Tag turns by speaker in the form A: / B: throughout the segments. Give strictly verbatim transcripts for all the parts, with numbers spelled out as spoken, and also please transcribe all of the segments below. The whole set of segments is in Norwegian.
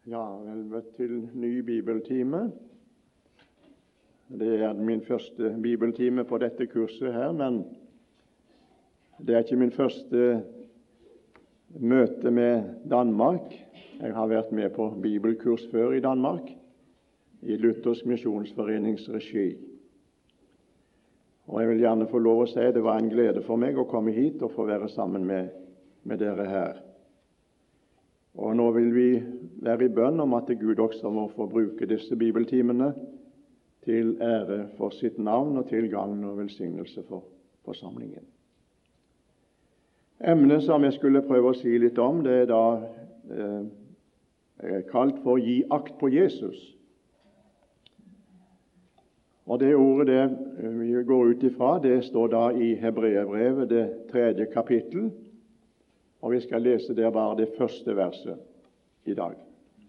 A: Ja, vel møtt til ny bibeltime. Det er min første bibeltime på dette kurset her, men det er ikke min første møte med Danmark. Jeg har vært med på bibelkurs før i Danmark, i Luthersk Misjonsforenings regi. Og jeg vil gjerne få lov å si det var en glede for meg å komme hit og få være sammen med, med dere her. Og nå vil vi være i bønn om at Gud også må få bruke disse bibeltimene til ære for sitt navn og til gagn og velsignelse for forsamlingen. Emnet som jeg skulle prøve å si litt om, det er da eh, kalt for «Gi akt på Jesus». Og det ordet det vi går ut ifra, det står da i Hebreerbrevet, det tredje kapittel, og vi skal lese der bare det første verset i dag.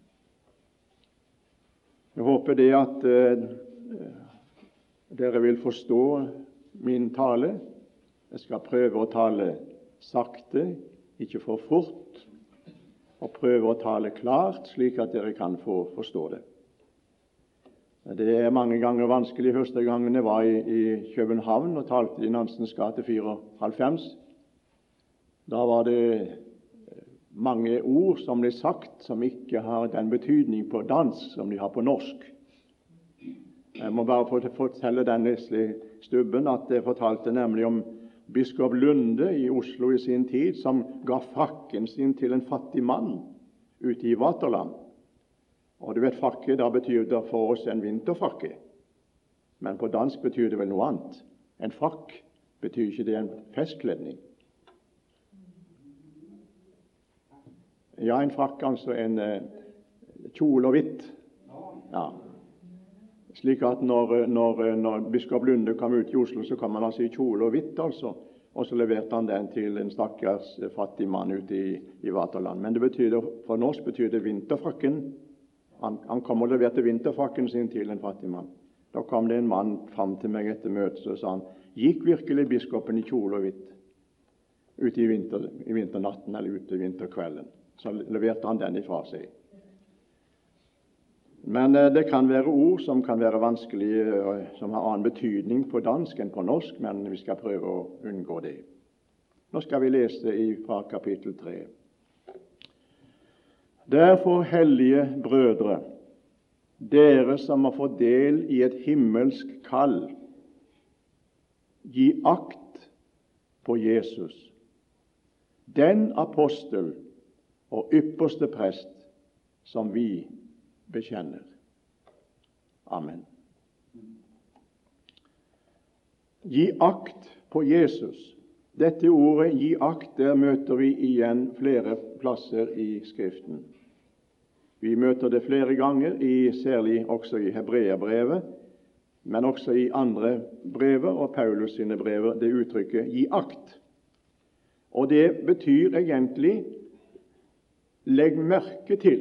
A: Jeg håper det at eh, dere vil forstå min tale. Jeg skal prøve å tale sakte, ikke for fort, og prøve å tale klart, slik at dere kan få forstå det. Det er mange ganger vanskelig. Første gangen jeg var i, i København og talte i Nansens gate fireoghalvfems. Da var det mange ord som ble sagt som ikke har den betydning på dansk som de har på norsk. Jeg må bare få fortelle den vesle stubben at jeg fortalte nemlig om biskop Lunde i Oslo i sin tid, som ga frakken sin til en fattig mann ute i Vaterland. Og du vet, frakke, da betyr det for oss en vinterfrakke. Men på dansk betyr det vel noe annet. En frakk betyr ikke det en festkledning. Ja, en frakk, altså en eh, kjole og hvitt. Ja. Slik at når, når, når biskop Lunde kom ut i Oslo, så kom han altså i kjole og hvitt, altså. Og så leverte han den til en stakkars fattig mann ute i, i Vaterland. Men det betyr, for norsk betyr det vinterfrakken. Han, han kom og leverte vinterfrakken sin til en fattig mann. Da kom det en mann fram til meg etter møtet, og sa han, gikk virkelig biskopen i kjole og hvitt ute i, vinter, i vinternatten eller ute i vinterkvelden? Så leverte han den ifra seg. Men eh, det kan være ord som kan være vanskelige, eh, som har annen betydning på dansk enn på norsk, men vi skal prøve å unngå det. Nå skal vi lese i, fra kapittel tre. Derfor, hellige brødre, dere som har fått del i et himmelsk kall, gi akt på Jesus, den apostel og ypperste prest som vi bekjenner. Amen. Gi akt på Jesus. Dette ordet, gi akt, der møter vi igjen flere plasser i Skriften. Vi møter det flere ganger, i, særlig også i Hebreerbrevet, men også i andre brever og Paulus sine brever, det uttrykket gi akt. Og det betyr egentlig legg merke til.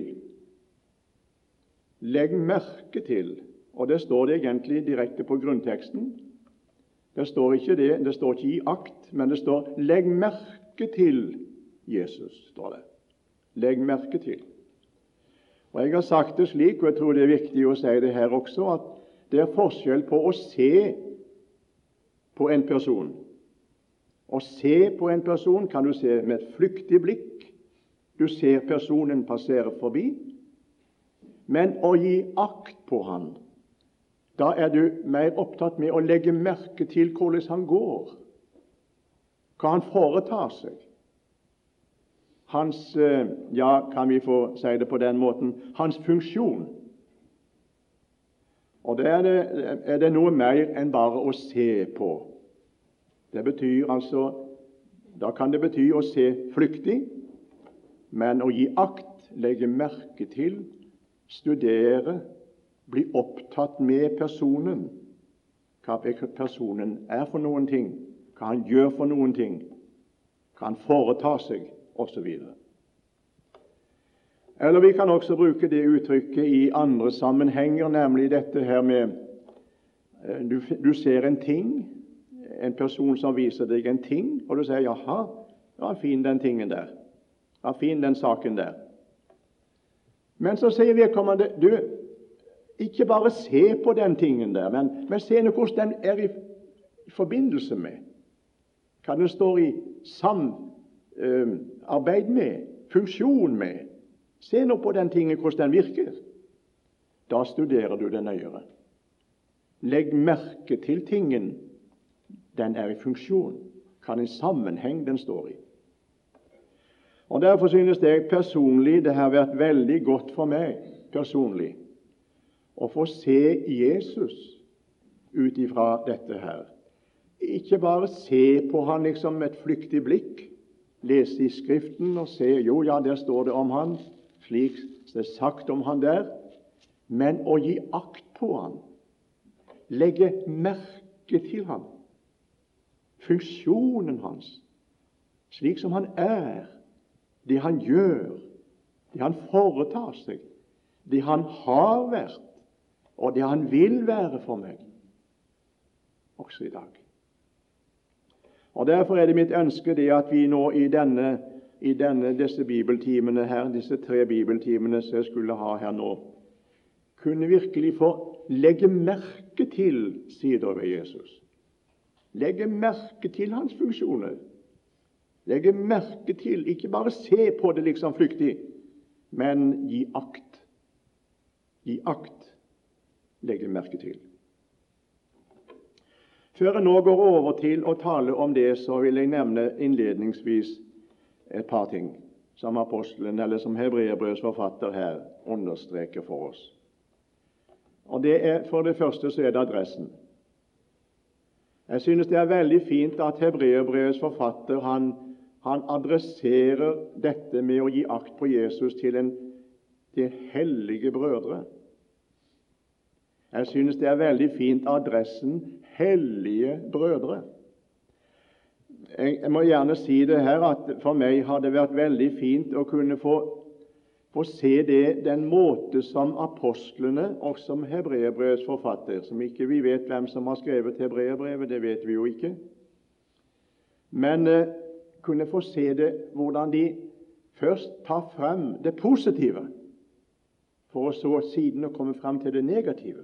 A: Legg merke til, og det står det egentlig direkte på grunnteksten. Det står ikke det, det står ikke gi akt, men det står legg merke til Jesus, står det. Legg merke til. Og jeg har sagt det slik, og jeg tror det er viktig å si det her også, at det er forskjell på å se på en person. Å se på en person kan du se med et flyktig blikk. Du ser personen passere forbi. Men å gi akt på han, da er du mer opptatt med å legge merke til hvordan han går, hva han foretar seg. Hans, ja, kan vi få si det på den måten, hans funksjon. Og det er, det, er det noe mer enn bare å se på. Det betyr altså, da kan det bety å se flyktig, men å gi akt, legge merke til, studere, bli opptatt med personen, hva personen er for noen ting, hva han gjør for noen ting, hva han foretar seg, og så videre. Eller vi kan også bruke det uttrykket i andre sammenhenger, nemlig dette her med du, du ser en ting, en person som viser deg en ting, og du sier, jaha, ja, fin den tingen der, ja, fin den saken der. Men så sier vedkommende, du, ikke bare se på den tingen der, men, men se nå hvordan den er i, i forbindelse med, hva den står i samarbeid med, funksjon med. Se nå på den tingen, hvordan den virker. Da studerer du den nøyere. Legg merke til tingen den er i funksjon, hva den sammenheng den står i. Og derfor synes jeg personlig det har vært veldig godt for meg personlig å få se Jesus ut ifra dette her. Ikke bare se på han liksom med et flyktig blikk, lese i Skriften og se, jo ja, der står det om han, slik det er sagt om han der, men å gi akt på han, legge merke til han, funksjonen hans, slik som han er, det han gjør, det han foretar seg, det han har vært, og det han vil være for meg, også i dag. Og derfor er det mitt ønske det at vi nå i, denne, i denne, disse bibeltimene her, disse tre bibeltimene som jeg skulle ha her nå, kunne virkelig få legge merke til sider ved Jesus. Legge merke til hans funksjoner. Legge merke til, ikke bare se på det liksom flyktig, men gi akt. Gi akt. Legge merke til. Før jeg nå går over til å tale om det, så vil jeg nevne innledningsvis et par ting som apostelen, eller som Hebreerbrevets forfatter her, understreker for oss. Og det er, for det første så er det adressen. Jeg synes det er veldig fint at Hebreerbrevets forfatter, han, han adresserer dette med å gi akt på Jesus til en til hellige brødre. Jeg synes det er veldig fint adressen hellige brødre. Jeg, jeg må gjerne si det her at for meg har det vært veldig fint å kunne få, få se det, den måte som apostlene og som Hebreerbrevets forfatter, som ikke vi vet hvem som har skrevet Hebreerbrevet, det vet vi jo ikke, men eh, kunne få se det hvordan de først tar frem det positive, for å så siden å komme frem til det negative.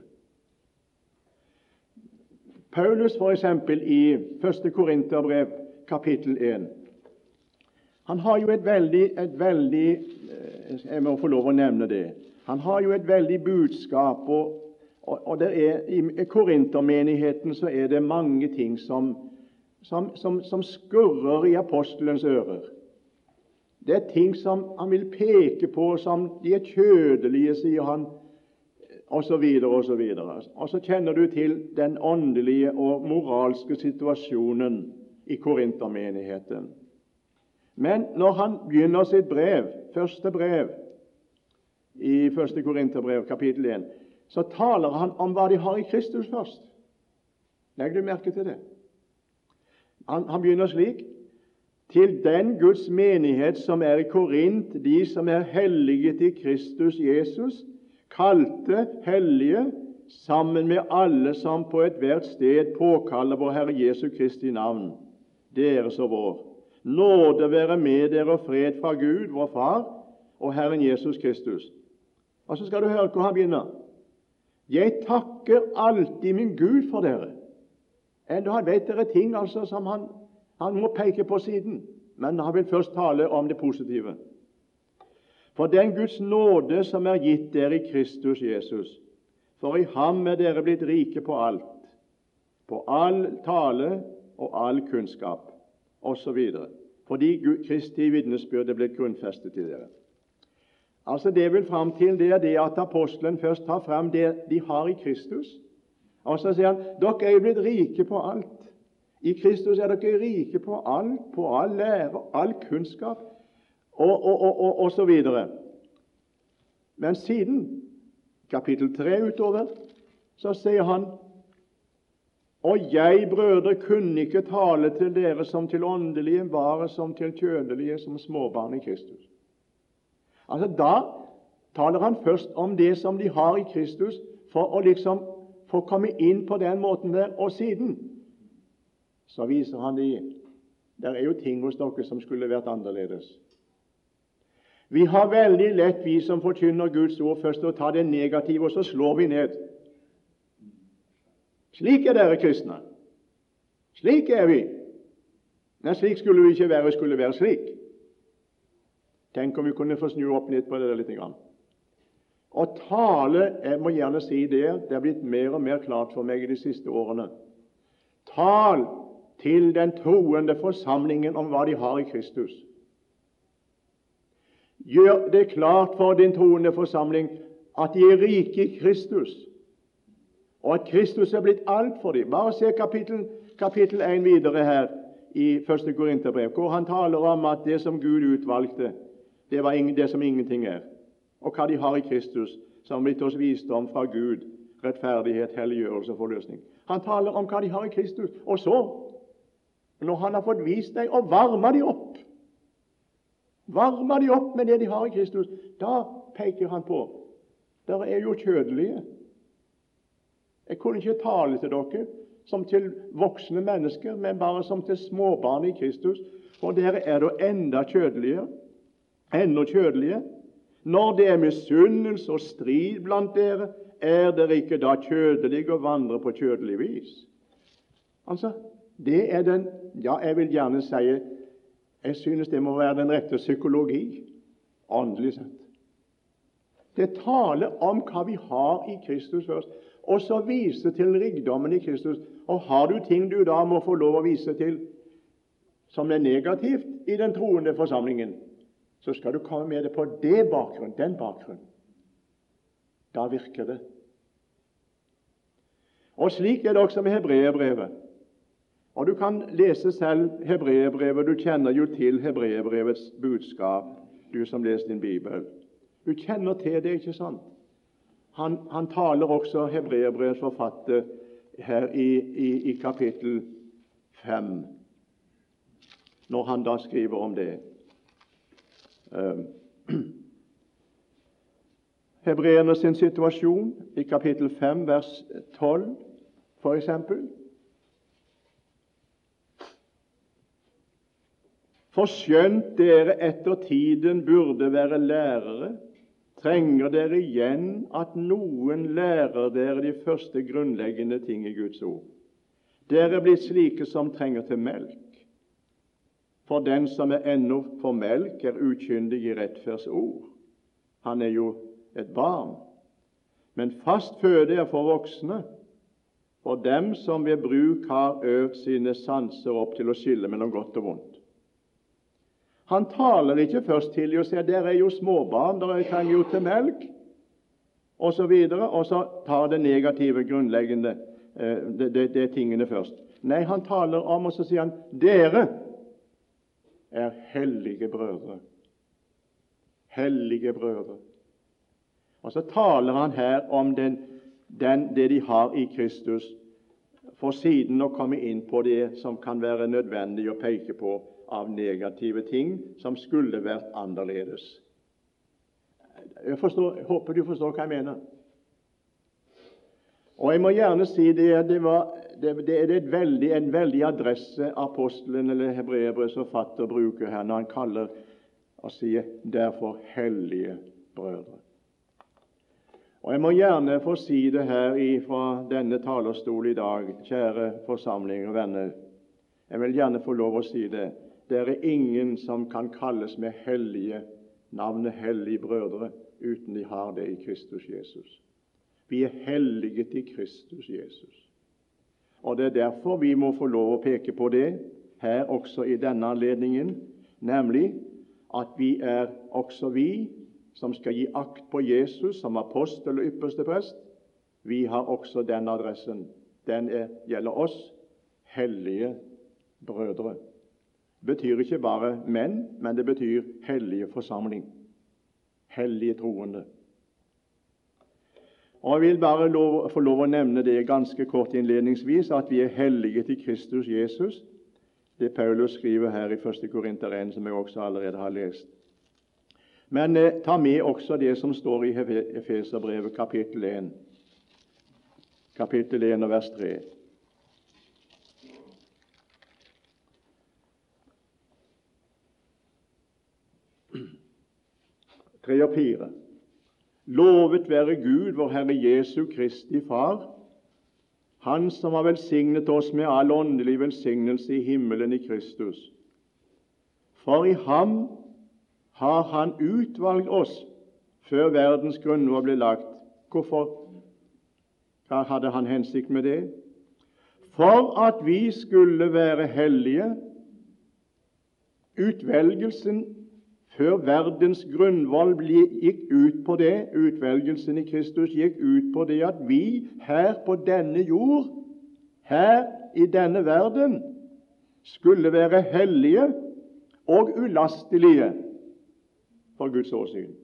A: Paulus for eksempel i første Korinterbrev kapittel en, han har jo et veldig, et veldig, jeg må få lov å nevne det, han har jo et veldig budskap, og, og, og det er, i Korintermenigheten så er det mange ting som, som, som, som skurrer i apostelens ører. Det er ting som han vil peke på, som de er kjødelige, sier han, og så videre, og så videre. Og så kjenner du til den åndelige og moralske situasjonen i Korintermenigheten. Men når han begynner sitt brev, første brev, i første Korinterbrev, kapittel en, så taler han om hva de har i Kristus først. Legg du merke til det? Han, han begynner slik: til den Guds menighet som er i Korint, de som er hellige til Kristus Jesus, kalte hellige, sammen med alle som på et hvert sted påkaller vår Herre Jesu Kristi navn, deres og vår. Nåde være med dere og fred fra Gud, vår Far, og Herren Jesus Kristus. Og så skal du høre hvor han begynner. Jeg takker alltid min Gud for dere. Enda han vet dere ting altså som han, han må peke på siden, men han vil først tale om det positive. For den Guds nåde som er gitt dere i Kristus Jesus, for i ham er dere blitt rike på alt, på all tale og all kunnskap, og så videre, fordi Kristi vitnesbyrd er blitt grunnfestet i dere. Altså det vil fram til det er det at apostelen først tar frem det de har i Kristus, og så sier han, dere er jo blitt rike på alt. I Kristus er dere rike på alt, på all lære, all kunnskap, Og, og, og, og, og så videre. Men siden kapittel tre utover, så sier han, og jeg, brødre, kunne ikke tale til dere som til åndelige, bare som til kjødelige, som småbarn i Kristus. Altså da taler han først om det som de har i Kristus, for å liksom få komme inn på den måten der, og siden så viser han det. Der er jo ting hos dere som skulle vært annerledes. Vi har veldig lett, vi som forkynner Guds ord, først å ta det negative, og så slår vi ned. Slik er dere kristne. Slik er vi. Nei, slik skulle vi ikke være, vi skulle være slik. Tenk om vi kunne få snu opp litt på det litt. Og tale, jeg må gjerne si det, det er blitt mer og mer klart for meg i de siste årene. Tal til den troende forsamlingen om hva de har i Kristus. Gjør det klart for din troende forsamling at de er rike i Kristus, og at Kristus er blitt alt for dem. Bare se kapittel, kapittel en videre her i første Korinterbrev, hvor han taler om at det som Gud utvalgte, det var det som ingenting er, og hva de har i Kristus, som blitt oss visdom fra Gud, rettferdighet, helliggjørelse og forløsning. Han taler om hva de har i Kristus, og så, når han har fått vist deg, og varmer de opp, varmer de opp med det de har i Kristus, da peker han på, dere er jo kjødelige. Jeg kunne ikke tale til dere som til voksne mennesker, men bare som til småbarn i Kristus, for dere er da enda kjødelige, enda kjødelige. Når det er misunnelse og strid blant dere, er dere ikke da kjødelige og vandrer på kjødelig vis? Altså, det er den, ja, jeg vil gjerne si, jeg synes det må være den rette psykologi, åndelig sett. Det taler om hva vi har i Kristus først, og så vise til rikdommen i Kristus. Og har du ting du da må få lov å vise til som er negativt i den troende forsamlingen, så skal du komme med det på det bakgrunn, den bakgrunn. Da virker det. Og slik er det også med Hebreerbrevet. Og du kan lese selv Hebreerbrevet, du kjenner jo til Hebreerbrevets budskap, du som leser din Bibel. Du kjenner til det, ikke sant? Han, han taler også Hebreerbrevets forfatter her i, i, i kapittel fem, når han da skriver om det. Um, Hebreerne sin situasjon i kapittel fem, vers tolv, for eksempel. For skjønt dere etter tiden burde være lærere, trenger dere igjen at noen lærer dere de første grunnleggende ting i Guds ord. Dere er blitt slike som trenger til melk. For den som er ennå for melk, er ukyndig i rettferdsord. Han er jo et barn. Men fast føde er for voksne, for dem som ved bruk har øvd sine sanser opp til å skille mellom godt og vondt. Han taler ikke først til å si at dere er jo småbarn, dere trenger jo til melk, og så videre, og så tar det negative, grunnleggende det, det, det tingene først. Nei, han taler om, og så sier han, dere er hellige brødre. Hellige brødre. Og så taler han her om den, den, det de har i Kristus, for siden å komme inn på det som kan være nødvendig å peke på av negative ting som skulle vært annerledes. Jeg, forstår, jeg håper du forstår hva jeg mener. Og jeg må gjerne si det, det, var, det, det er et veldig, en veldig adresse apostelen eller Hebreerbrevets forfatter bruker her når han kaller og sier derfor hellige brødre. Og jeg må gjerne få si det her fra denne talerstol i dag, kjære forsamling og venner. Jeg vil gjerne få lov å si det. Det er ingen som kan kalles med hellige, navnet hellige brødre, uten de har det i Kristus Jesus. Vi er helliget i Kristus Jesus. Og det er derfor vi må få lov å peke på det her også i denne anledningen, nemlig at vi er også vi som skal gi akt på Jesus som apostel og ypperste prest. Vi har også den adressen. Den er, gjelder oss, hellige brødre. Det betyr ikke bare menn, men det betyr hellige forsamling. Hellige troende. Og jeg vil bare lov, få lov å nevne det ganske kort innledningsvis, at vi er hellige til Kristus Jesus. Det Paulus skriver her i første Korinter en, som jeg også allerede har lest. Men eh, ta med også det som står i Efeserbrevet kapittel en. Kapittel en og vers tre. tre og fire. Lovet være Gud, vår Herre Jesu Kristi Far, Han som har velsignet oss med all åndelig velsignelse i himmelen i Kristus. For i ham har Han utvalgt oss før verdens grunnvoll ble lagt. Hvorfor? Hva hadde Han hensikt med det? For at vi skulle være hellige. Utvelgelsen før verdens grunnvoll gikk ut på det, utvelgelsen i Kristus gikk ut på det at vi her på denne jord, her i denne verden, skulle være hellige og ulastelige for Guds åsyn.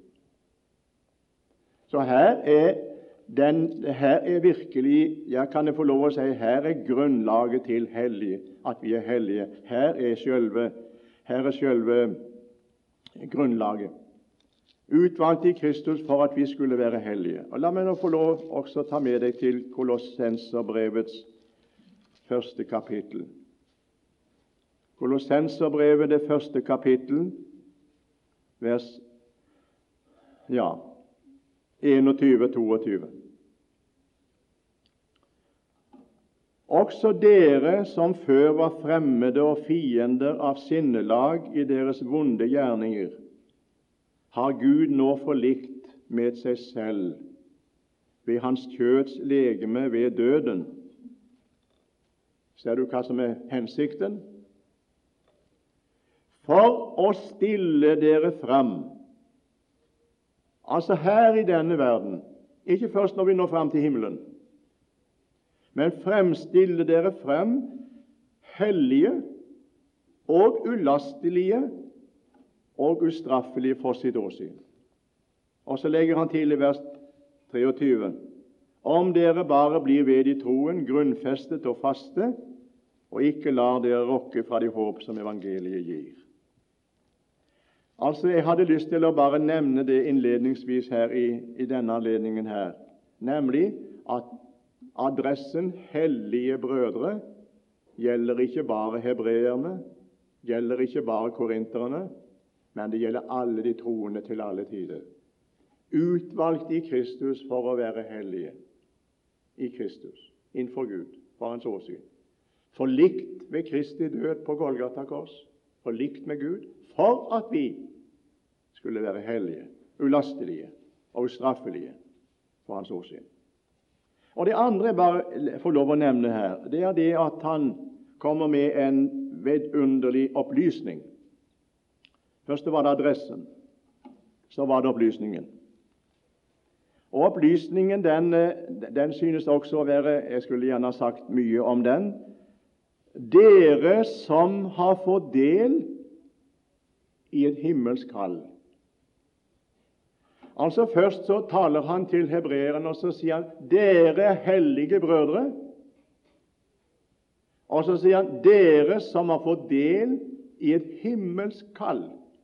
A: Så her er, den, her er virkelig, jeg kan få lov å si, her er grunnlaget til hellige, at vi er hellige. Her er selve, her er selve grunnlaget. Utvalgt i Kristus for at vi skulle være hellige. Og la meg nå få lov også ta med deg til Kolossenserbrevets første kapittel. Kolossenserbrevet, det første kapittel, vers ja, enogtyve til toogtyve. Også dere som før var fremmede og fiender av sinnelag i deres vonde gjerninger, har Gud nå forlikt med seg selv ved hans kjøds legeme ved døden. Ser du hva som er hensikten? For å stille dere fram. Altså her i denne verden, ikke først når vi når fram til himmelen, men fremstille dere frem hellige og ulastelige og ustraffelige for sitt åsyn. Og så legger han til i vers treogtyve. Om dere bare blir ved i troen, grunnfestet og faste, og ikke lar dere rokke fra de håp som evangeliet gir. Altså, jeg hadde lyst til å bare nevne det innledningsvis her i, i denne anledningen her, nemlig at adressen hellige brødre gjelder ikke bare hebreerne, gjelder ikke bare korinterne, men det gjelder alle de troende til alle tider. Utvalgt i Kristus for å være hellige i Kristus, innenfor Gud, for hans åsyn. Forlikt ved Kristi død på Golgata kors, forlikt med Gud, for at vi skulle være hellige, ulastelige og ustraffelige for hans åsyn. Og det andre jeg bare får lov å nevne her, det er det at han kommer med en vidunderlig opplysning. Først var det adressen, så var det opplysningen. Og opplysningen, den, den synes også å være, jeg skulle gjerne ha sagt mye om den, dere som har fått del i et himmelsk kall. Altså først så taler han til hebreerne, og så sier han, dere hellige brødre. Og så sier han, dere som har fått del i et himmelsk kall.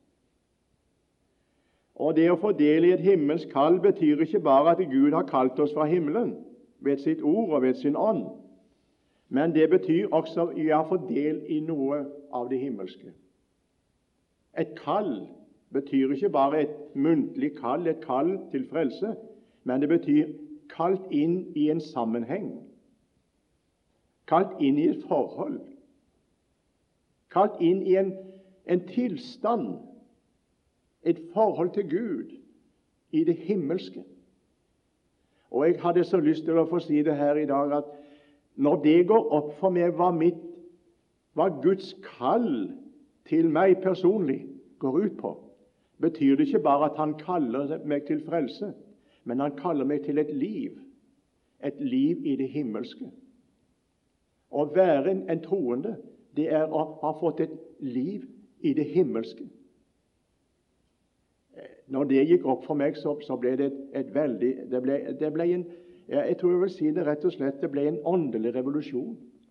A: Og det å få del i et himmelsk kall betyr ikke bare at Gud har kalt oss fra himmelen ved sitt ord og ved sin ånd, men det betyr også at vi har fått del i noe av det himmelske. Et kall betyr ikke bare et muntlig kall, et kall til frelse, men det betyr kalt inn i en sammenheng, kalt inn i et forhold, kalt inn i en, en tilstand, et forhold til Gud i det himmelske. Og jeg hadde så lyst til å få si det her i dag, at når det går opp for meg hva, mitt, hva Guds kall til meg personlig går ut på, betyr det ikke bare at han kaller meg til frelse, men han kaller meg til et liv, et liv i det himmelske. Å være en, en troende, det er å ha fått et liv i det himmelske. Når det gikk opp for meg, så, så ble det et, et veldig, det ble, det ble en, jeg tror jeg vil si det rett og slett, det ble en åndelig revolusjon.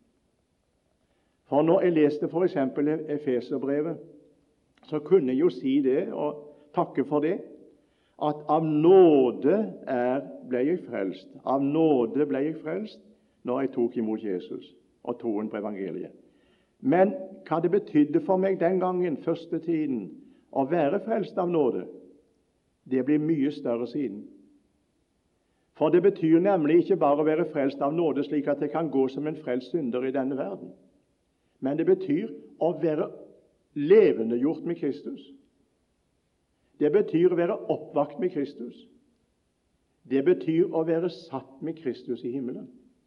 A: For når jeg leste for eksempel Efeserbrevet, så kunne jeg jo si det, og takke for det, at av nåde er, ble jeg frelst. Av nåde ble jeg frelst når jeg tok imot Jesus og troen på evangeliet. Men hva det betydde for meg den gangen, første tiden, å være frelst av nåde, det blir mye større siden. For det betyr nemlig ikke bare å være frelst av nåde slik at det kan gå som en frelst synder i denne verden, men det betyr å være levendegjort med Kristus. Det betyr å være oppvakt med Kristus. Det betyr å være satt med Kristus i himmelen.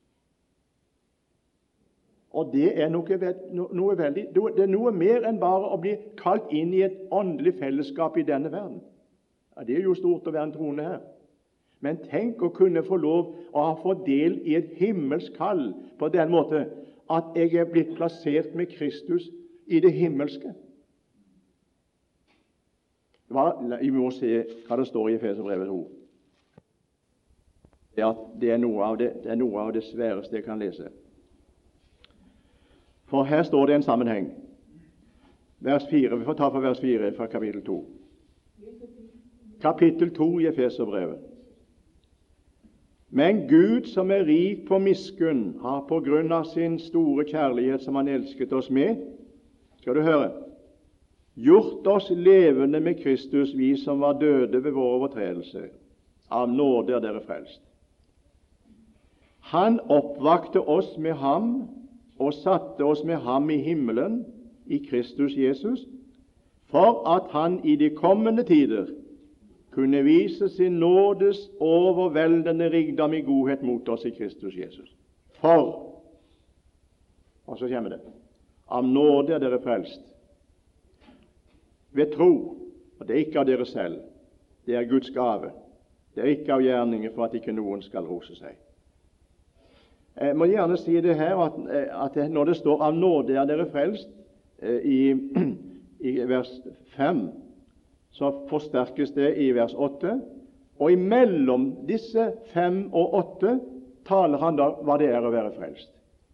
A: Og det er noe, noe veldig, det er noe mer enn bare å bli kalt inn i et åndelig fellesskap i denne verden. Ja, det er jo stort å være en troende her. Men tenk å kunne få lov å ha fått del i et himmelsk kall på den måte at jeg er blitt plassert med Kristus i det himmelske. Hva, vi må se hva det står i Efeserbrevet to. Det er, det, er noe av det, det er noe av det sværeste jeg kan lese. For her står det en sammenheng. Vers fire, vi får ta for vers fire fra kapittel to. Kapittel to i Efeserbrevet. Men Gud, som er rik på miskunn, har på grunn av sin store kjærlighet som han elsket oss med, skal du høre, gjort oss levende med Kristus, vi som var døde ved vår overtredelse. Av nåde er dere frelst. Han oppvakte oss med ham og satte oss med ham i himmelen i Kristus Jesus, for at han i de kommende tider kunne vise sin nådes overveldende rikdom i godhet mot oss i Kristus Jesus. For, og så kommer det, av nåde er dere frelst. Ved tro, og det er ikke av dere selv, det er Guds gave. Det er ikke av gjerninger for at ikke noen skal rose seg. Jeg må gjerne si det her, at, at når det står av nåde er dere frelst, i, i vers fem, så forsterkes det i vers åtte, og imellom disse fem og åtte taler han da hva det er å være frelst.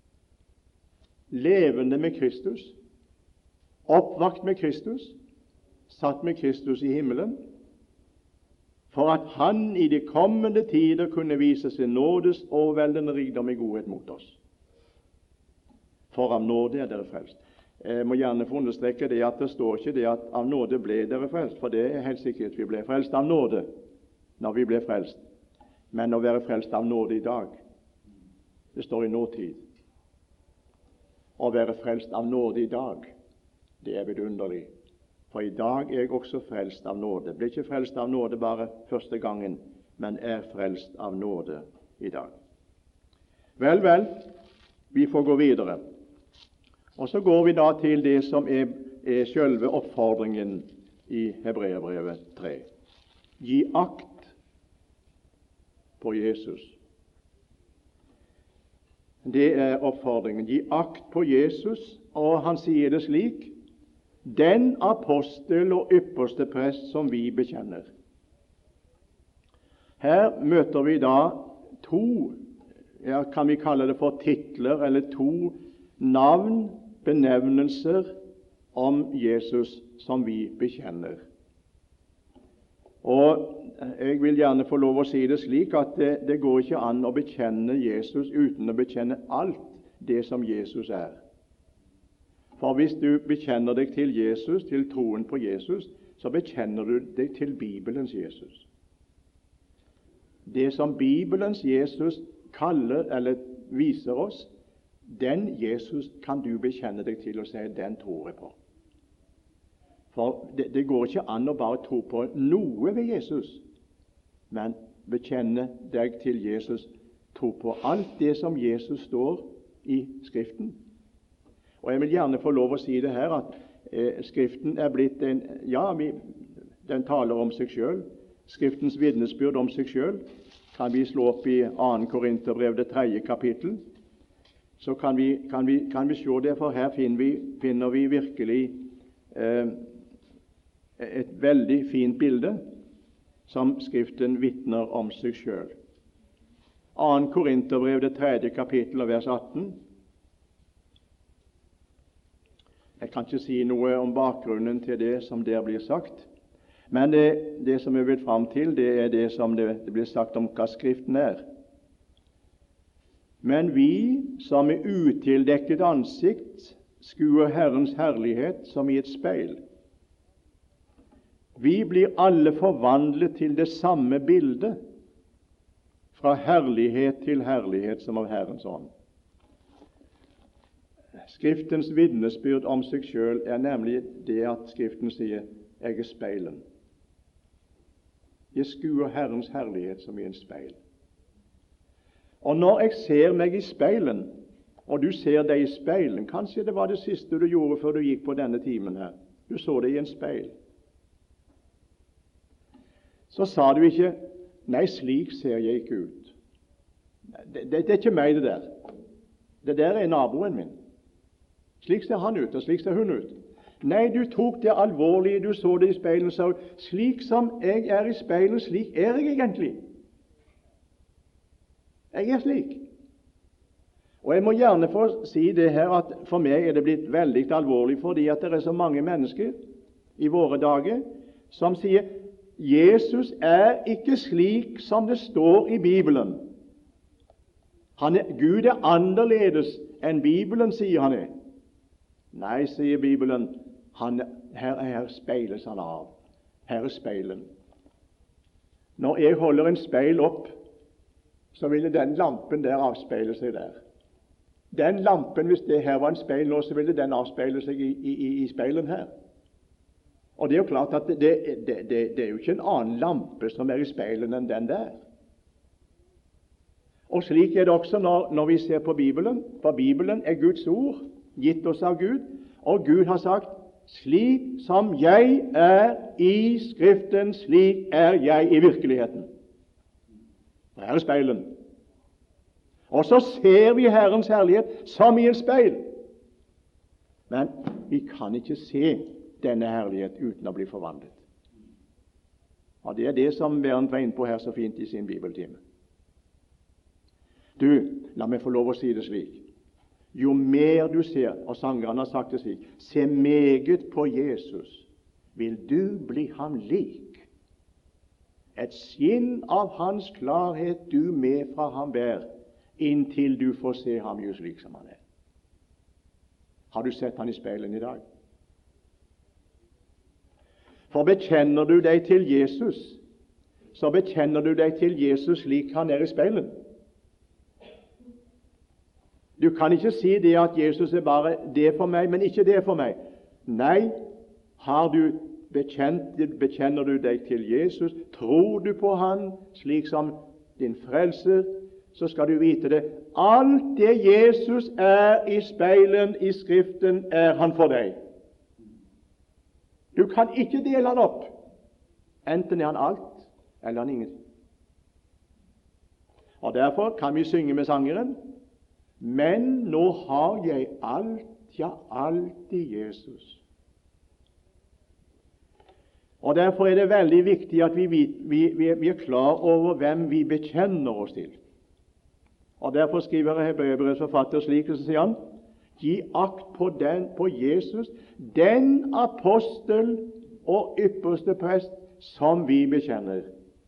A: Levende med Kristus, oppvakt med Kristus, satt med Kristus i himmelen, for at han i de kommende tider kunne vise sin nådes overveldende rikdom i godhet mot oss. For av nåde er dere frelst. Jeg må gjerne få understreke det at det står ikke det at av nåde ble dere frelst, for det er helt sikkert vi ble frelst av nåde når vi ble frelst. Men å være frelst av nåde i dag, det står i nåtid. Å være frelst av nåde i dag, det er vidunderlig. For i dag er jeg også frelst av nåde. Blir ikke frelst av nåde bare første gangen, men er frelst av nåde i dag. Vel, vel, vi får gå videre. Og så går vi da til det som er, er selve oppfordringen i Hebreerbrevet tre. Gi akt på Jesus. Det er oppfordringen. Gi akt på Jesus, og han sier det slik: den apostel og ypperste prest som vi bekjenner. Her møter vi da to, ja, kan vi kalle det for titler, eller to navn, benevnelser om Jesus som vi bekjenner. Og jeg vil gjerne få lov å si det slik at det, det går ikke an å bekjenne Jesus uten å bekjenne alt det som Jesus er. For hvis du bekjenner deg til Jesus, til troen på Jesus, så bekjenner du deg til Bibelens Jesus. Det som Bibelens Jesus kaller eller viser oss, den Jesus kan du bekjenne deg til og si, den tror jeg på. For det, det går ikke an å bare tro på noe ved Jesus, men bekjenne deg til Jesus, tro på alt det som Jesus står i Skriften. Og jeg vil gjerne få lov å si det her, at eh, Skriften er blitt en, ja, vi, den taler om seg selv. Skriftens vitnesbyrd om seg selv kan vi slå opp i andre Korinterbrev, det tredje kapittel. Så kan vi, kan vi, kan vi se det, for her finner vi, finner vi virkelig eh, et veldig fint bilde som Skriften vitner om seg selv. andre Korinterbrev, det tredje kapittel, vers atten. Jeg kan ikke si noe om bakgrunnen til det som der blir sagt, men det, det som jeg vil fram til, det er det som det, det blir sagt om hva Skriften er. Men vi som med utildekket ansikt skuer Herrens herlighet som i et speil, Vi blir alle forvandlet til det samme bildet, fra herlighet til herlighet som av Herrens ånd. Skriftens vitnesbyrd om seg selv er nemlig det at Skriften sier, jeg er speilen. Jeg skuer Herrens herlighet som i en speil. Og når jeg ser meg i speilen, og du ser deg i speilen, kanskje det var det siste du gjorde før du gikk på denne timen her, du så deg i en speil, så sa du ikke, nei, slik ser jeg ikke ut. Det, det, det er ikke meg det der. Det der er naboen min. Slik ser han ut, og slik ser hun ut. Nei, du tok det alvorlig, du så det i speilen og sa, slik som jeg er i speilen, slik er jeg egentlig. Jeg er slik. Og jeg må gjerne få si det her, at for meg er det blitt veldig alvorlig, fordi at det er så mange mennesker i våre dager som sier, Jesus er ikke slik som det står i Bibelen. Han er, Gud er annerledes enn Bibelen, sier han er. Nei, sier Bibelen, han, her, her speiles han av. Her er speilen. Når jeg holder en speil opp, så ville den lampen der avspeile seg der. Den lampen, hvis det her var en speil nå, så ville den avspeile seg i, i, i speilen her. Og det er jo klart at det, det, det, det er jo ikke en annen lampe som er i speilen enn den der. Og slik er det også når, når vi ser på Bibelen. For Bibelen er Guds ord, gitt oss av Gud, og Gud har sagt, slik som jeg er i Skriften, slik er jeg i virkeligheten. Her er speilen. Og så ser vi Herrens herlighet som i en speil. Men vi kan ikke se denne herlighet uten å bli forvandlet. Og det er det som Bernt var inne på her så fint i sin bibeltime. Du, la meg få lov å si det slik. Jo mer du ser, og sangeren har sagt det slik, se meget på Jesus, vil du bli ham lik. Et skinn av hans klarhet du med fra ham bær, inntil du får se ham just slik som han er. Har du sett han i speilen i dag? For bekjenner du deg til Jesus, så bekjenner du deg til Jesus slik han er i speilen. Du kan ikke si det at Jesus er bare det for meg, men ikke det for meg. Nei, har du bekjent, bekjenner du deg til Jesus, tror du på han slik som din frelser, så skal du vite det. Alt det Jesus er i speilen, i Skriften, er han for deg. Du kan ikke dele han opp. Enten er han alt, eller han ingenting. Og derfor kan vi synge med sangeren, men nå har jeg alt, ja, alt i Jesus. Og derfor er det veldig viktig at vi, vi, vi, vi er klar over hvem vi bekjenner oss til. Og derfor skriver Hebreerbrevets forfatter slik, og så sier han, gi akt på, den, på Jesus, den apostel og ypperste prest som vi bekjenner.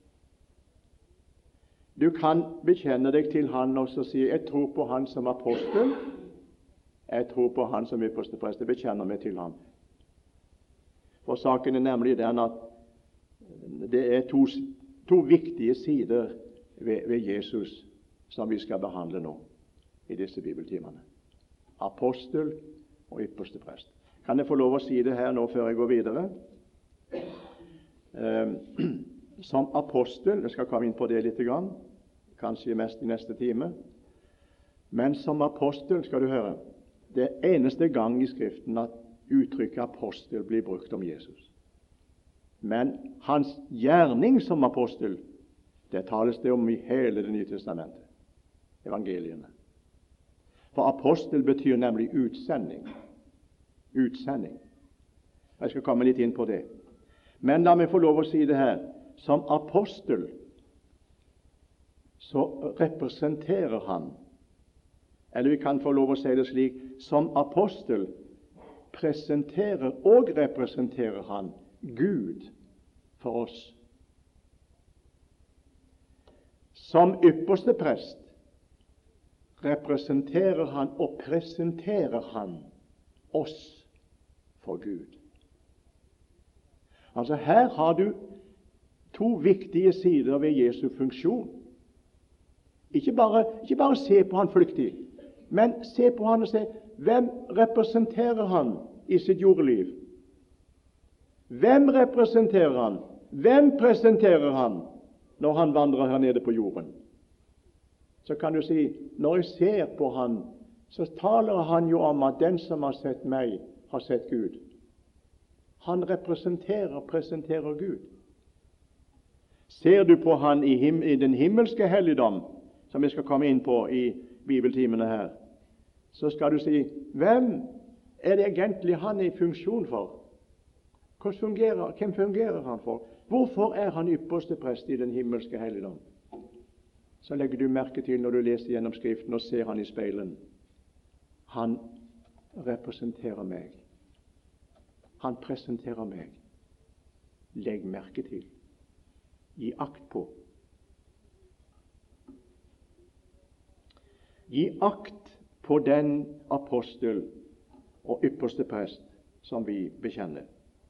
A: Du kan bekjenne deg til han og så si, jeg tror på han som apostel, jeg tror på han som ypperste prest, jeg bekjenner meg til han. For saken er nemlig den at det er to, to viktige sider ved, ved Jesus som vi skal behandle nå i disse bibeltimene. Apostel og ypperste prest. Kan jeg få lov å si det her nå før jeg går videre? Eh, som apostel, jeg skal komme inn på det litt, kanskje mest i neste time, men som apostel skal du høre, det er eneste gang i Skriften at uttrykket apostel blir brukt om Jesus. Men hans gjerning som apostel, det tales det om i hele Det nye testamentet, evangeliene. For apostel betyr nemlig utsending. Utsending. Jeg skal komme litt inn på det. Men la meg få lov å si det her. Som apostel så representerer han, eller vi kan få lov å si det slik, som apostel presenterer og representerer han Gud for oss. Som ypperste prest representerer han og presenterer han oss for Gud. Altså her har du to viktige sider ved Jesu funksjon. Ikke bare, ikke bare se på han flyktig, men se på han og se hvem representerer han i sitt jordeliv. Hvem representerer han? Hvem presenterer han når han vandrer her nede på jorden? Så kan du si, når jeg ser på han, så taler han jo om at den som har sett meg, har sett Gud. Han representerer og presenterer Gud. Ser du på han i, him i den himmelske helligdom, som vi skal komme inn på i bibeltimene her, så skal du si, hvem er det egentlig han er i funksjon for? Hvordan fungerer, hvem fungerer han for? Hvorfor er han ypperste prest i den himmelske helligdom? Så legger du merke til når du leser gjennom Skriften og ser han i speilen. Han representerer meg. Han presenterer meg. Legg merke til. Gi akt på. Gi akt på den apostel og ypperste prest som vi bekjenner.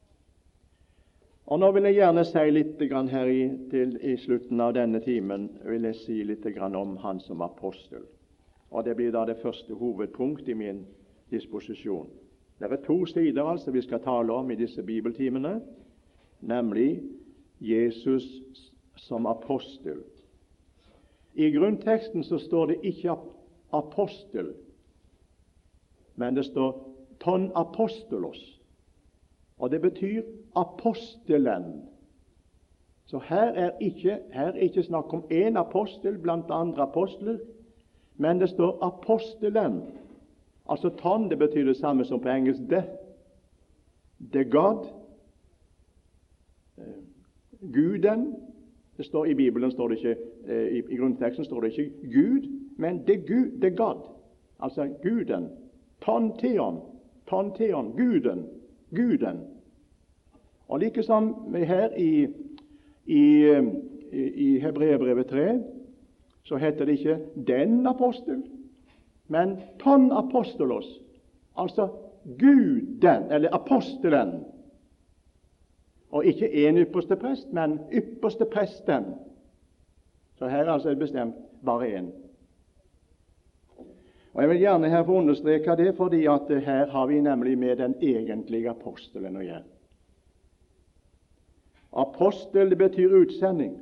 A: Og nå vil jeg gjerne si litt grann her i, til, i slutten av denne timen vil jeg si litt grann om han som apostel. Og det blir da det første hovedpunkt i min disposisjon. Det er to sider altså vi skal tale om i disse bibeltimene, nemlig Jesus som apostel. I grunnteksten så står det ikke apostel, men det står ton apostolos, og det betyr apostelen. Så her er ikke, her er ikke snakk om en apostel blant andre apostler, men det står apostelen. Altså ton, det betyr det samme som på engelsk the. The God. Guden. Det står i Bibelen står det ikke, i, i grunnteksten står det ikke Gud, men the, Gud, the God. Altså Guden. Pantheon. Pantheon. Guden. Guden. Og like som her i, i, i Hebreerbrevet tre, så heter det ikke den apostel, men ton apostolos, altså Guden, eller apostelen. Og ikke en ypperste prest, men ypperste presten. Så her altså er det bestemt bare en. Og jeg vil gjerne her få understreke det, fordi at her har vi nemlig med den egentlige apostelen å gjøre. Apostel, det betyr utsending.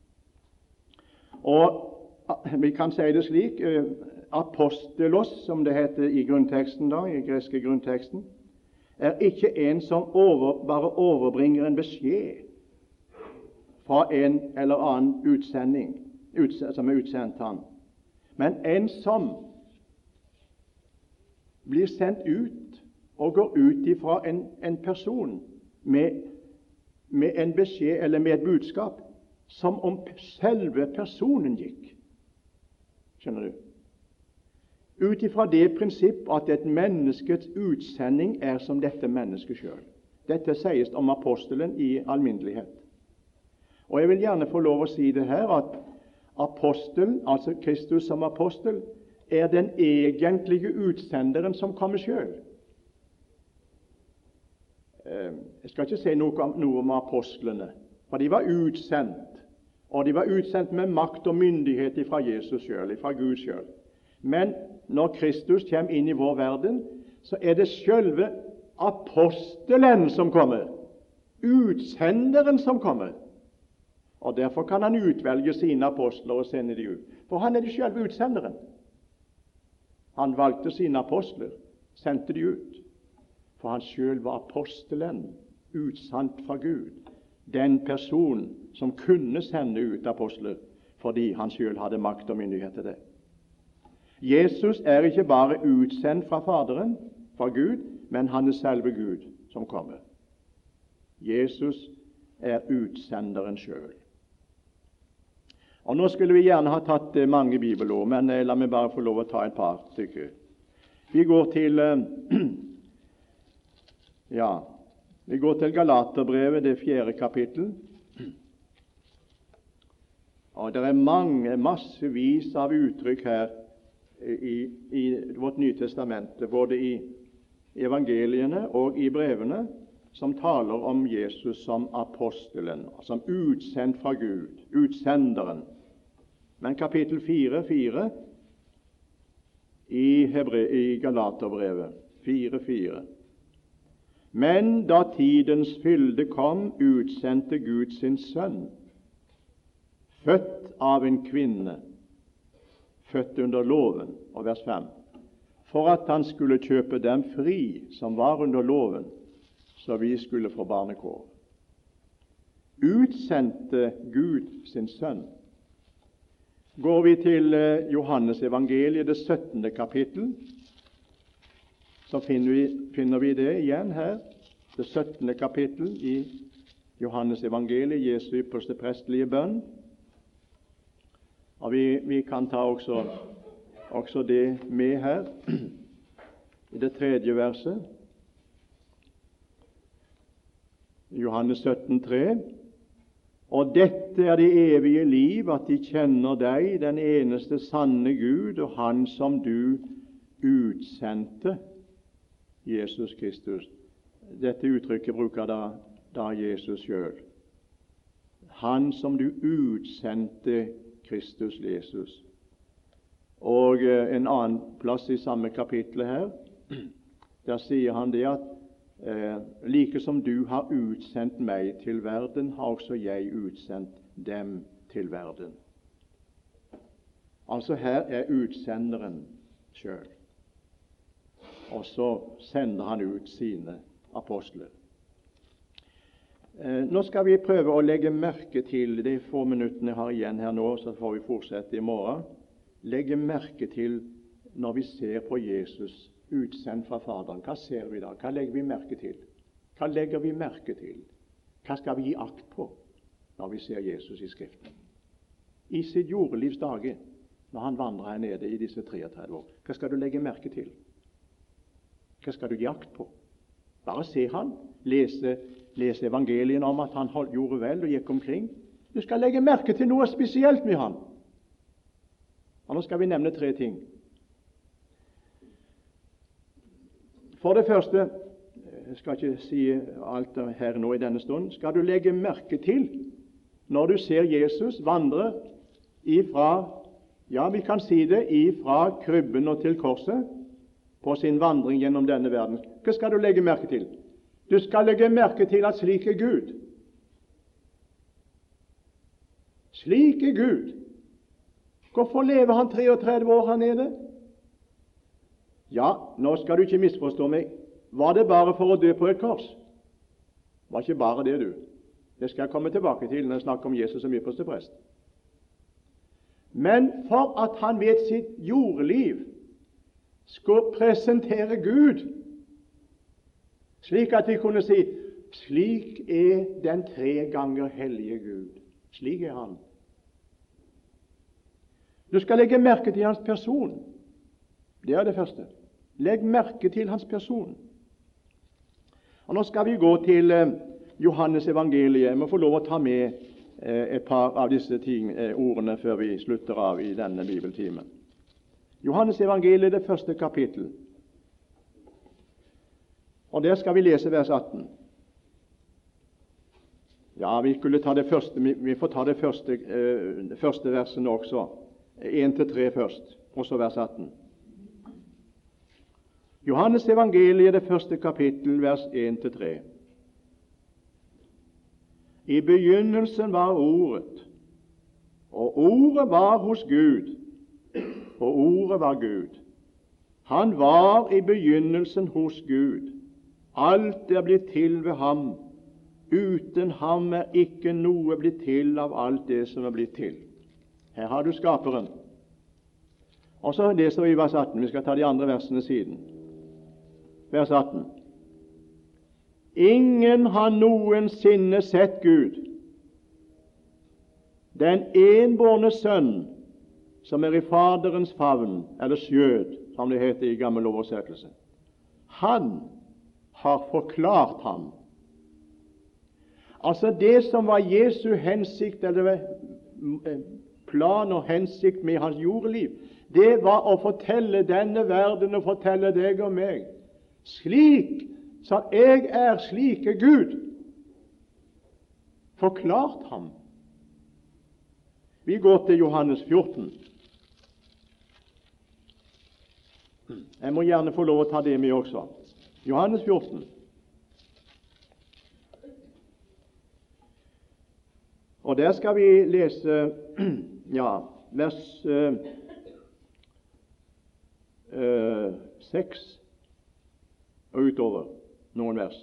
A: Og vi kan si det slik, apostelos, som det heter i grunnteksten da, i greske grunnteksten, er ikke en som over, bare overbringer en beskjed fra en eller annen utsending, utsend, som er utsendt han, men en som blir sendt ut og går ut ifra en, en person med, med en beskjed eller med et budskap som om selve personen gikk. Skjønner du? Ut ifra det prinsipp at et menneskets utsending er som dette mennesket selv. Dette sies om apostelen i alminnelighet. Og jeg vil gjerne få lov å si det her, at apostelen, altså Kristus som apostel, er den egentlige utsenderen som kommer selv. Jeg skal ikke si noe om, noe om apostlene, for de var utsendt, og de var utsendt med makt og myndighet fra Jesus selv, fra Gud selv. Men når Kristus kommer inn i vår verden, så er det selve apostelen som kommer, utsenderen som kommer. Og derfor kan han utvelge sine apostler og sende de ut, for han er det selve utsenderen. Han valgte sine apostler, sendte de ut, for han selv var apostelen, utsendt fra Gud, den person som kunne sende ut apostler, fordi han selv hadde makt og myndighet til det. Jesus er ikke bare utsendt fra Faderen, fra Gud, men han er selve Gud som kommer. Jesus er utsenderen selv. Og nå skulle vi gjerne ha tatt mange bibelord, men la meg bare få lov å ta et par stykker. Vi går til ja, vi går til Galaterbrevet, det fjerde kapittel. Og det er mange, massevis av uttrykk her i, i vårt Nye Testamente, både i evangeliene og i brevene, som taler om Jesus som apostelen, som utsendt fra Gud, utsenderen. Men kapittel fire, fire i, Hebre, i Galaterbrevet, fire, fire. Men da tidens fylde kom, utsendte Gud sin sønn, født av en kvinne, født under loven, og vers fem, for at han skulle kjøpe dem fri som var under loven, så vi skulle få barnekår. Utsendte Gud sin sønn. Går vi til Johannes evangeliet, det syttende kapittel, så finner vi, finner vi det igjen her, det syttende kapittel i Johannes evangeliet, Jesu ypperste prestelige bønn. Og vi, vi kan ta også, også det med her, i det tredje verset. Johannes sytten, tre. Og dette er det evige liv, at de kjenner deg, den eneste sanne Gud, og Han som du utsendte, Jesus Kristus. Dette uttrykket bruker da, da Jesus selv. Han som du utsendte, Kristus Jesus. Og en annen plass i samme kapittel her, der sier han det at Eh, like som du har utsendt meg til verden, har også jeg utsendt dem til verden. Altså her er utsenderen selv. Og så sender han ut sine apostler. Eh, nå skal vi prøve å legge merke til de få minuttene jeg har igjen her nå, så får vi fortsette i morgen. Legge merke til når vi ser på Jesus utsendt fra Faderen. Hva ser vi da? Hva legger vi merke til? Hva legger vi merke til? Hva skal vi gi akt på når vi ser Jesus i Skriften? I sitt jordelivs dager, når han vandrer her nede i disse treogtredve år, hva skal du legge merke til? Hva skal du gi akt på? Bare se han, lese, lese evangelien om at han holdt, gjorde vel og gikk omkring. Du skal legge merke til noe spesielt med han. Og nå skal vi nevne tre ting. For det første, jeg skal ikke si alt her nå i denne stund, skal du legge merke til når du ser Jesus vandre ifra, ja vi kan si det, ifra krybben og til korset på sin vandring gjennom denne verden. Hva skal du legge merke til? Du skal legge merke til at slik er Gud. Slik er Gud. Hvorfor lever han treogtredve år her nede? Ja, nå skal du ikke misforstå meg. Var det bare for å dø på et kors? Var ikke bare det, du. Det skal jeg komme tilbake til når jeg snakker om Jesus som ypperste prest. Men for at han ved sitt jordliv skulle presentere Gud, slik at vi kunne si, slik er den tre ganger hellige Gud. Slik er han. Du skal legge merke til hans person. Det er det første. Legg merke til hans person. Og nå skal vi gå til eh, Johannes evangeliet. Jeg må få lov å ta med eh, et par av disse ting, eh, ordene før vi slutter av i denne bibeltimen. Johannes evangeliet, det første kapittel. Og der skal vi lese vers atten. Ja, vi skulle ta det første, vi får ta det første, eh, første versen også. en til tre først, og så vers atten. Johannes evangeliet, det første kapittel, vers en til tre. I begynnelsen var Ordet, og Ordet var hos Gud, og Ordet var Gud. Han var i begynnelsen hos Gud. Alt er blitt til ved ham. Uten ham er ikke noe blitt til av alt det som er blitt til. Her har du skaperen. Og så leser vi vers atten. Vi skal ta de andre versene siden. Vers atten. Ingen har noensinne sett Gud. Den enbårne sønn, som er i Faderens favn, eller skjød, som det heter i gammel oversettelse. Han har forklart ham. Altså det som var Jesu hensikt, eller plan og hensikt med hans jordeliv, det var å fortelle denne verden og fortelle deg og meg. Slik sa at jeg er slike Gud, forklart ham. Vi går til Johannes fjorten. Jeg må gjerne få lov å ta det med også. Johannes fjorten. Og der skal vi lese ja, vers øh, øh, seks og utover noen vers.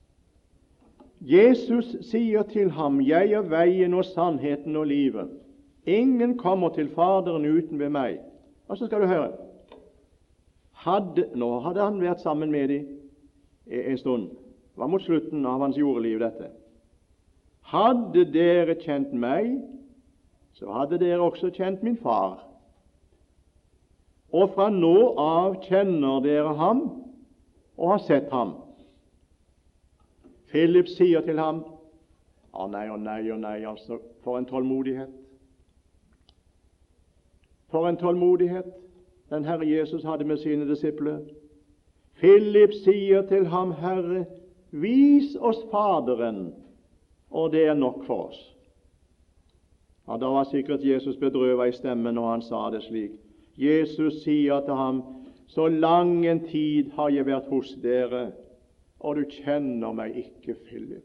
A: Jesus sier til ham, jeg er veien og sannheten og livet. Ingen kommer til Faderen uten ved meg. Og så skal du høre. Hadde, nå hadde han vært sammen med dem en stund. Det var mot slutten av hans jordeliv, dette. Hadde dere kjent meg, så hadde dere også kjent min far. Og fra nå av kjenner dere ham og har sett ham. Philip sier til ham, å nei, å nei, å nei, altså, for en tålmodighet. For en tålmodighet den Herre Jesus hadde med sine disipler. Philip sier til ham, Herre, vis oss Faderen, og det er nok for oss. Ja, da var sikkert Jesus bedrøvet i stemmen når han sa det slik. Jesus sier til ham, så lang en tid har jeg vært hos dere, og du kjenner meg ikke, Philip.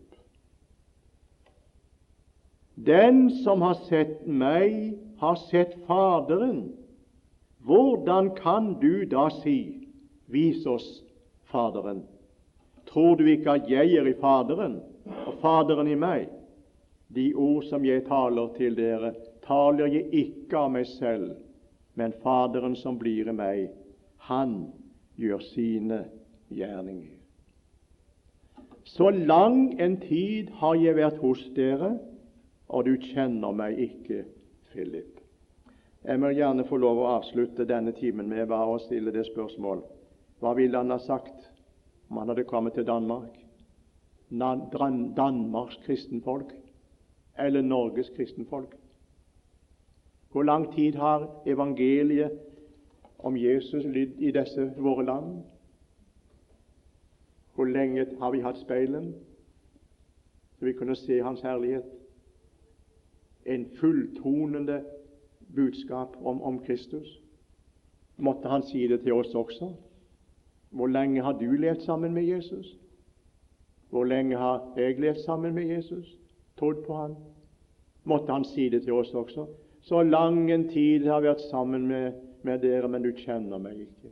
A: Den som har sett meg, har sett Faderen. Hvordan kan du da si, vis oss Faderen? Tror du ikke at jeg er i Faderen, og Faderen i meg? De ord som jeg taler til dere, taler jeg ikke av meg selv, men Faderen som blir i meg, han gjør sine gjerninger. Så lang en tid har jeg vært hos dere, og du kjenner meg ikke, Philip. Jeg må gjerne få lov å avslutte denne timen med bare å stille det spørsmål. Hva ville han ha sagt om han hadde kommet til Danmark? Danmarks kristenfolk eller Norges kristenfolk? Hvor lang tid har evangeliet om Jesus lydd i disse våre land? Hvor lenge har vi hatt speilen, så vi kunne se hans herlighet? En fulltonende budskap om, om Kristus. Måtte han si det til oss også? Hvor lenge har du levd sammen med Jesus? Hvor lenge har jeg levd sammen med Jesus? Trodd på han? Måtte han si det til oss også? Så lang en tid har jeg vært sammen med, med dere, men du kjenner meg ikke.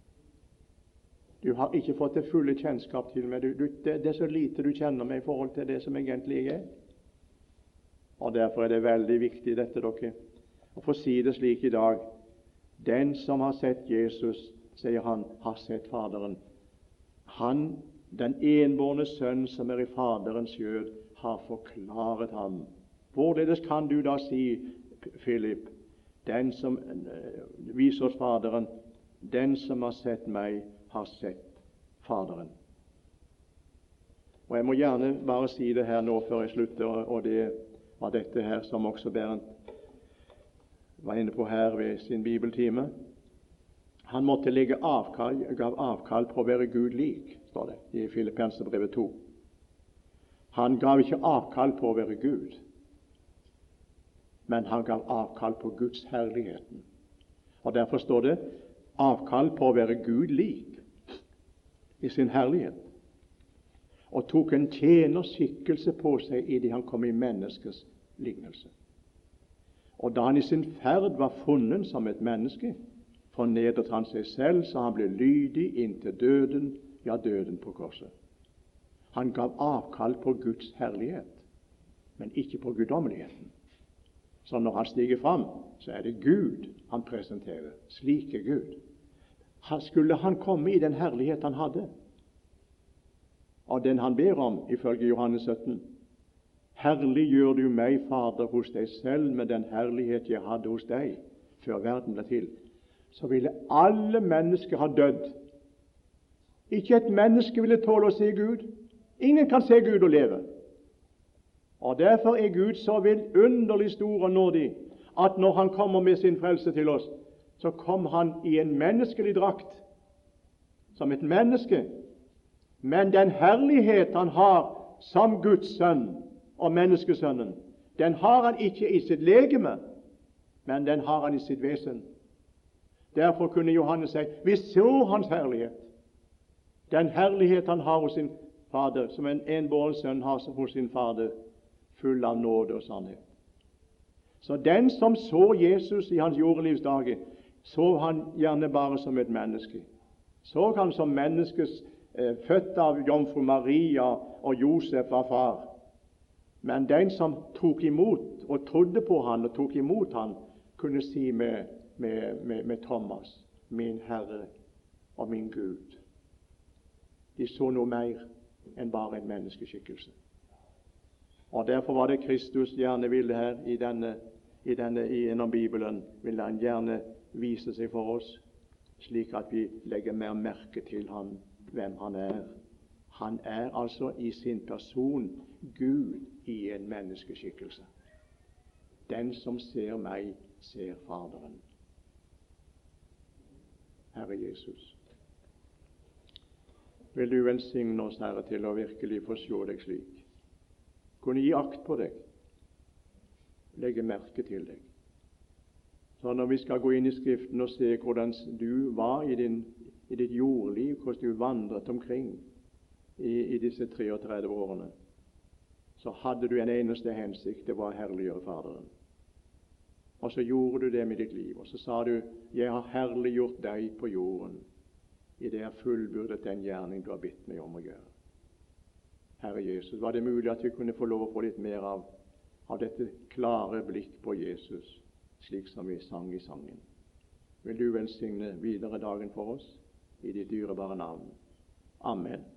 A: Du har ikke fått det fulle kjennskap til meg. Du, du, det, det er så lite du kjenner meg i forhold til det som egentlig er. Og derfor er det veldig viktig dette, dere, å få si det slik i dag. Den som har sett Jesus, sier han, har sett Faderen. Han, den enbårne sønn som er i Faderens skjød, har forklaret ham. Hvorledes kan du da si, Philip, den som viser oss Faderen, den som har sett meg, har sett Faderen. Og jeg må gjerne bare si det her nå før jeg slutter, og det var dette her som også Berent var inne på her ved sin bibeltime. Han måtte legge avkall, gav avkall på å være Gud lik, står det i Filippenserbrevet to. Han gav ikke avkall på å være Gud, men han gav avkall på Guds herligheten. Og derfor står det avkall på å være Gud lik i sin herlighet, og tok en tjenerskikkelse på seg i det han kom i menneskes lignelse. Og da han i sin ferd var funnet som et menneske, fornedret han seg selv, så han ble lydig inntil døden, ja, døden på korset. Han gav avkall på Guds herlighet, men ikke på guddommeligheten. Så når han stiger fram, så er det Gud han presenterer, slike Gud. Skulle han komme i den herlighet han hadde, og den han ber om, ifølge Johannes sytten, herlig gjør du meg, Fader, hos deg selv med den herlighet jeg hadde hos deg før verden ble til, så ville alle mennesker ha dødd. Ikke et menneske ville tåle å se Gud. Ingen kan se Gud og leve. Og derfor er Gud så vidunderlig stor og nådig at når han kommer med sin frelse til oss, så kom han i en menneskelig drakt, som et menneske, Men den herlighet han har som Guds sønn og menneskesønnen, den har han ikke i sitt legeme, men den har han i sitt vesen. Derfor kunne Johannes si, vi så hans herlighet. Den herlighet han har hos sin Fader, som en enbåren sønn har hos sin Fader, full av nåde og sannhet. Så den som så Jesus i hans jordelivsdager, så han gjerne bare som et menneske. Så han som menneskes eh, født av jomfru Maria og Josef var far. Men den som tok imot og trodde på han og tok imot han, kunne si med, med, med, med Thomas, min Herre og min Gud. De så noe mer enn bare en menneskeskikkelse. Og derfor var det Kristus gjerne ville her i denne, i denne gjennom Bibelen, ville han gjerne vise seg for oss, slik at vi legger mer merke til han, hvem han er. Han er altså i sin person Gud i en menneskeskikkelse. Den som ser meg, ser Faderen. Herre Jesus, vil du velsigne oss, Herre, til å virkelig få se deg slik. Kunne gi akt på deg, legge merke til deg. Så når vi skal gå inn i Skriften og se hvordan du var i, din, i ditt jordliv, hvordan du vandret omkring i, i disse treogtredve årene, så hadde du en eneste hensikt, det var å herliggjøre Faderen. Og så gjorde du det med ditt liv, og så sa du, jeg har herliggjort deg på jorden, i det jeg fullbyrdet den gjerning du har bedt meg om å gjøre. Herre Jesus, var det mulig at vi kunne få lov å få litt mer av, av dette klare blikk på Jesus, slik som vi sang i sangen. Vil du velsigne videre dagen for oss, i ditt dyrebare navn. Amen.